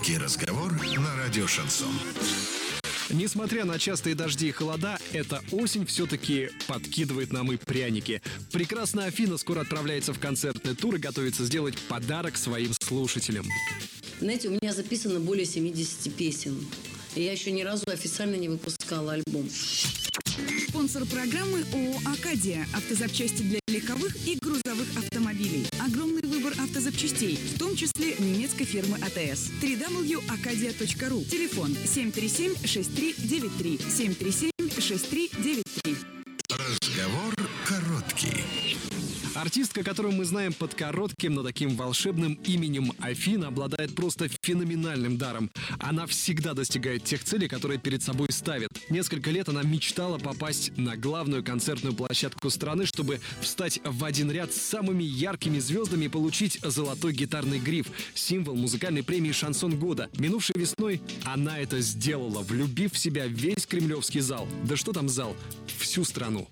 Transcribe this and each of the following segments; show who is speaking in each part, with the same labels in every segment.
Speaker 1: Короткий разговор на радио «Шансон».
Speaker 2: Несмотря на частые дожди и холода, эта осень все-таки подкидывает нам и пряники. Прекрасная Афина скоро отправляется в концертный тур и готовится сделать подарок своим слушателям.
Speaker 3: Знаете, у меня записано более 70 песен. И я еще ни разу официально не выпускала альбом.
Speaker 4: Спонсор программы ООО «Акадия». Автозапчасти для легковых и грузовых автомобилей. Огромный выбор автозапчастей, в том числе немецкой фирмы АТС. www.akadia.ru. Телефон 737-6393. 737-6393.
Speaker 1: Разговор короткий.
Speaker 2: Артистка, которую мы знаем под коротким, но таким волшебным именем Афина, обладает просто феноменальным даром. Она всегда достигает тех целей, которые перед собой ставит. Несколько лет она мечтала попасть на главную концертную площадку страны, чтобы встать в один ряд с самыми яркими звездами и получить золотой гитарный гриф, символ музыкальной премии «Шансон года». Минувшей весной она это сделала, влюбив в себя весь кремлевский зал. Да что там зал? Всю страну.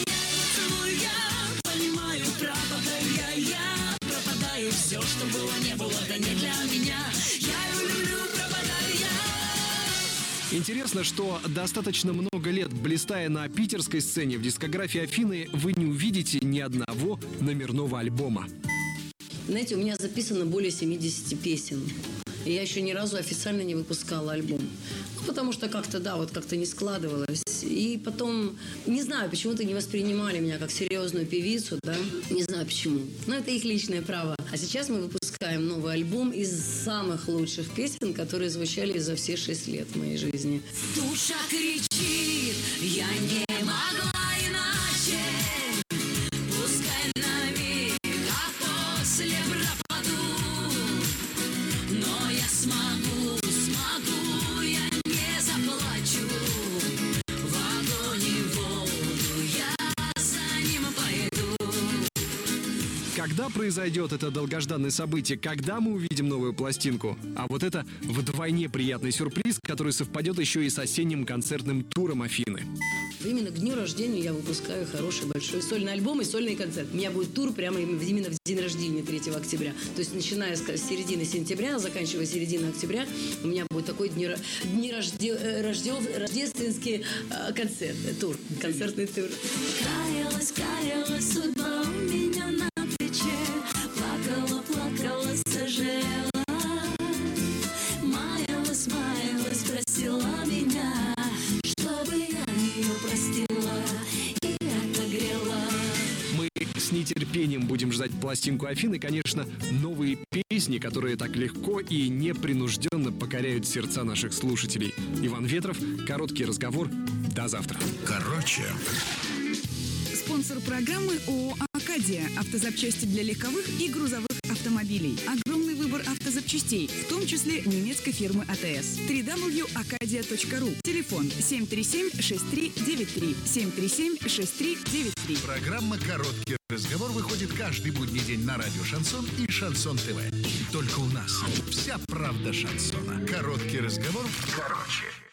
Speaker 5: Пропадаю, все, что было, не было, да не для меня. Я люблю, пропадаю я.
Speaker 2: Интересно, что достаточно много лет, блистая на питерской сцене, в дискографии Афины вы не увидите ни одного номерного альбома.
Speaker 3: Знаете, у меня записано более 70 песен. И я еще ни разу официально не выпускала альбом. Потому что как-то, да, вот как-то не складывалось. И потом, не знаю, почему-то не воспринимали меня как серьезную певицу, да. Не знаю почему. Но это их личное право. А сейчас мы выпускаем новый альбом из самых лучших песен, которые звучали за все 6 лет в моей жизни.
Speaker 5: Душа кричит, я не могла иначе. Пускай на миг, а после пропаду. Но я смогу, я не заплачу. В огонь и воду я за ним пойду.
Speaker 2: Когда произойдет это долгожданное событие? Когда мы увидим новую пластинку? А вот это вдвойне приятный сюрприз, который совпадет еще и с осенним концертным туром Афины.
Speaker 3: Именно к дню рождения я выпускаю хороший большой сольный альбом и сольный концерт. У меня будет тур прямо именно в день рождения 3 октября. То есть начиная с середины сентября, заканчивая серединой октября, у меня будет такой рождественский концерт, тур, концертный тур.
Speaker 5: Каялась судьба у меня на плече. Плакала, сожалела. Маялась, просила меня, чтобы я ее простила и отогрела.
Speaker 2: Мы с нетерпением будем ждать пластинку Афины, конечно, новые песни, которые так легко и непринужденно покоряют сердца наших слушателей. Иван Ветров, короткий разговор. До завтра.
Speaker 1: Короче.
Speaker 4: Спонсор программы ООО «Акадия». Автозапчасти для легковых и грузовых автомобилей. Огромный выбор автозапчастей, в том числе немецкой фирмы АТС. www.akadia.ru. Телефон 737-6393. 737-6393.
Speaker 1: Программа «Короткий разговор» выходит каждый будний день на радио «Шансон» и «Шансон ТВ». Только у нас вся правда шансона. Короткий разговор короче.